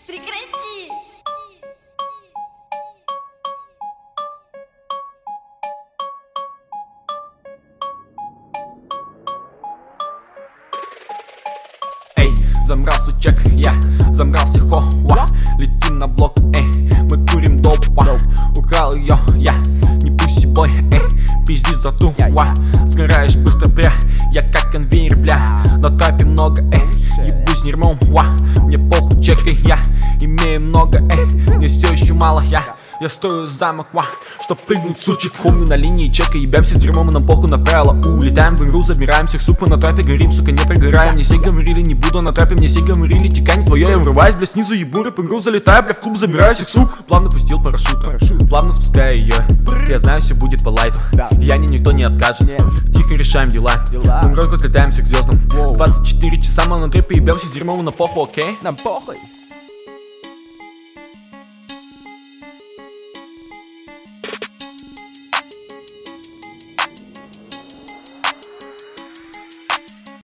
Прекрати! Эй, замрал сучек, я замрал сихоа. Летим на блок, эй, мы курим допа. Украл ее, я не пусть бой, эй, пиздишь за туа. Сгораешь быстро, бля, я как конвейер, бля. На трапе много, эй, ебусь нермом, мне похуй, чекай, я имею много, эй, мне все еще мало, я строю замок, чтоб прыгнуть, сучек. Помню на линии чека, ебемся с дерьмом, и нам похуй на правила. Улетаем в игру, забираем всех, сука, на трапе горим, сука, не прогораем. Мне все говорили, не буду на трапе, мне все говорили, текай не твое, я врываюсь, бля, снизу ебу, рэп игру залетаю, бля, в клуб забираю всех, сук. Плавно пустил парашют, плавно спускаю ее. Я знаю, все будет по лайту, я никто не откажет. Тихо решаем дела, в взлетаемся к звездам. 24 часа мы на трапе ебемся с дерьмом, на похуй, окей? Нам похуй.